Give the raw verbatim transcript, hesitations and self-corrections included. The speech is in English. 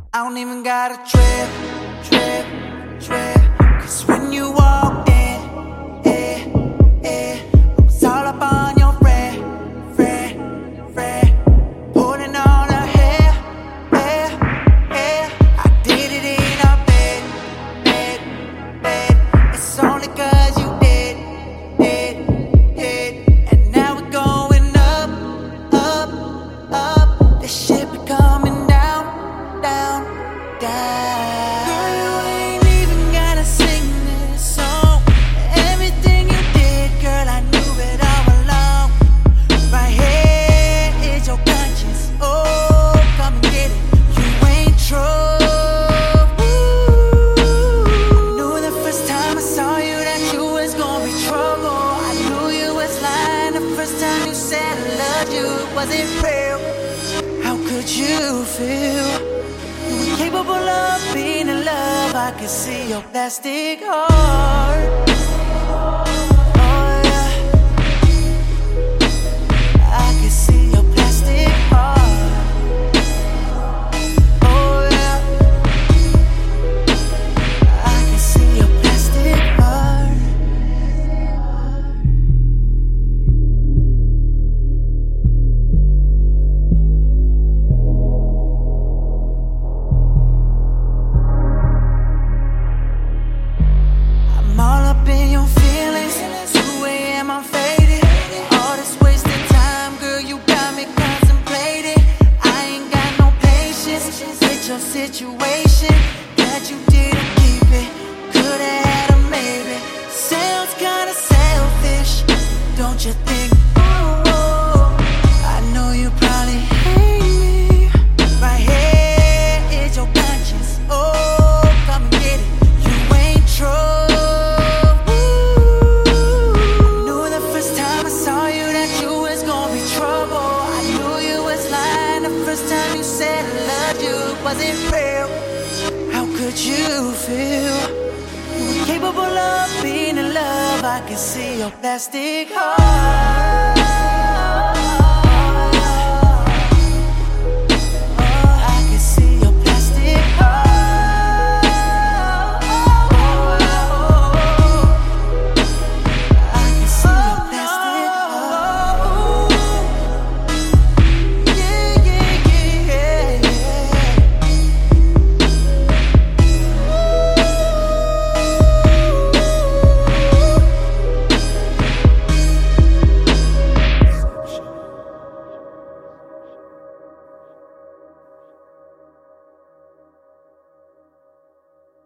I don't even gotta trip, trip, trip. Cause when you walked in, eh, eh, I was all up on your friend, friend, friend. Pulling on her hair, hair, hair. I did it in our bed, bed, bed. It's only cause you did, did, did. And now we're going up, up, up. This shit be coming down, down, down. Girl, you ain't even gotta sing this song. Everything you did, girl, I knew it all along. Right here is your conscience. Oh, come and get it. You ain't true. I knew the first time I saw you that you was gonna be trouble. I knew you was lying the first time you said I loved you. It wasn't real. How could you feel? You were capable of being in love. I could see your plastic heart. Oh yeah, I could see your plastic heart. Oh yeah, I could see your plastic heart. I'm all up in your feelings. two a.m. I'm faded. All this wasted time, girl, you got me contemplating. I ain't got no patience with your situation. Glad you didn't keep it. Could've had a maybe. Sounds kinda selfish, don't you think? Ooh, I know you probably hate me. Right here is your conscience. Oh, come and get it. You ain't true. I knew the first time I saw you that you was gonna be trouble. I knew you was lying the first time you said I loved you. It wasn't real. How could you feel? You were capable of being in love. I could see your plastic heart.